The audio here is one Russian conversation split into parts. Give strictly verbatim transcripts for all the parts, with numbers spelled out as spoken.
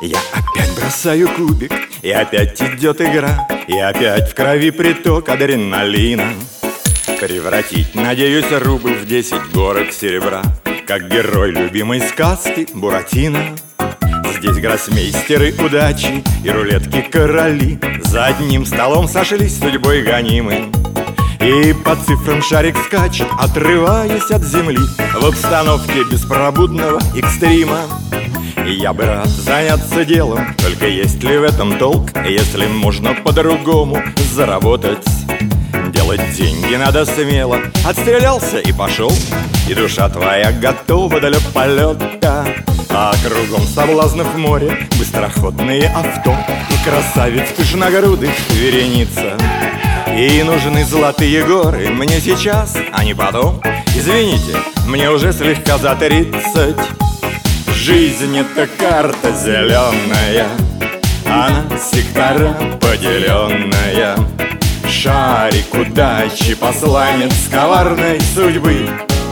Я опять бросаю кубик, и опять идет игра, и опять в крови приток адреналина. Превратить, надеюсь, рубль в десять горок серебра, как герой любимой сказки Буратино. Здесь гроссмейстеры удачи и рулетки-короли за одним столом сошлись судьбой гонимы. И по цифрам шарик скачет, отрываясь от земли, в обстановке беспробудного экстрима. И я бы рад заняться делом, только есть ли в этом толк, если можно по-другому заработать? Делать деньги надо смело, отстрелялся и пошел, и душа твоя готова для полета. А кругом соблазнов море, быстроходные авто, и красавиц пышногрудых вереница. И нужны золотые горы мне сейчас, а не потом. Извините, мне уже слегка за тридцать. Жизнь — это карта зеленая, она сектора поделенная. Шарик удачи, посланец коварной судьбы.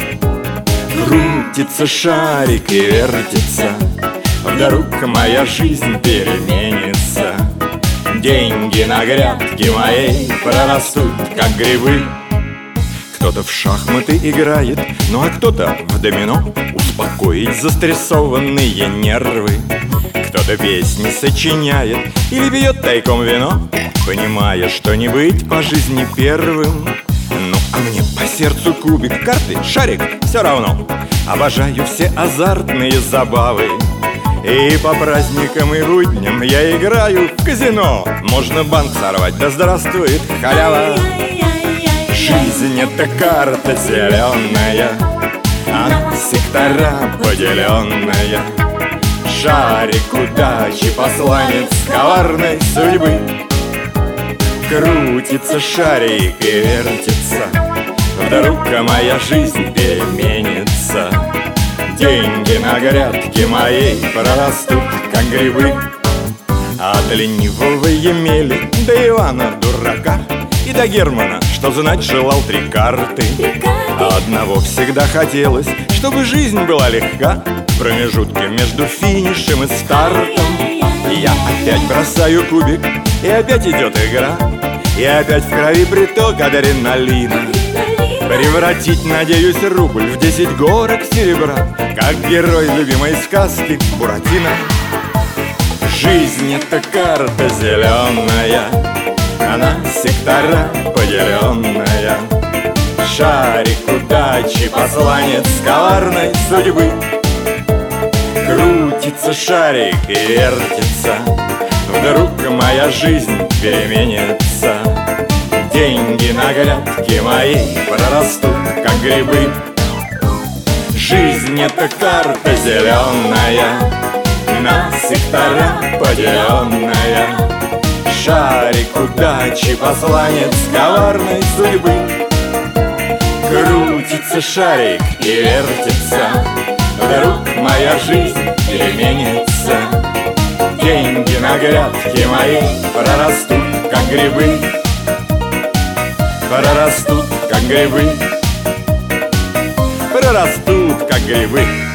Крутится шарик и вертится, вдруг моя жизнь переменится. Деньги на грядке моей прорастут, как грибы. Кто-то в шахматы играет, ну а кто-то в домино, успокоить застрессованные нервы. Кто-то песни сочиняет или пьет тайком вино, понимая, что не быть по жизни первым. Ну а мне по сердцу кубик, карты, шарик, все равно. Обожаю все азартные забавы, и по праздникам и будням я играю в казино. Можно банк сорвать, да здравствует халява. Жизнь — это карта зеленая, она сектора поделенная. Шарик удачи, посланец коварной судьбы. Крутится шарик и вертится, вдруг моя жизнь переменится. Деньги на грядке моей прорастут, как грибы. От ленивого Емели до Ивана дурака, и до Германа, что знать желал три карты. Одного всегда хотелось, чтобы жизнь была легка, в промежутке между финишем и стартом. Я опять бросаю кубик, и опять идет игра, и опять в крови приток адреналина. Превратить, надеюсь, рубль в десять горок серебра, как герой любимой сказки Буратино. Жизнь — это карта зеленая, она сектора поделенная. Шарик удачи, посланец коварной судьбы. Крутится шарик и вертится, вдруг моя жизнь переменится. Деньги на грядке моей прорастут, как грибы. Жизнь — это карта зеленая, на сектора поделенная. Шарик удачи, посланец коварной судьбы. Крутится шарик и вертится, вдруг моя жизнь переменится. Деньги на грядке моей прорастут, как грибы. Прорастут, как грибы. Прорастут, как грибы.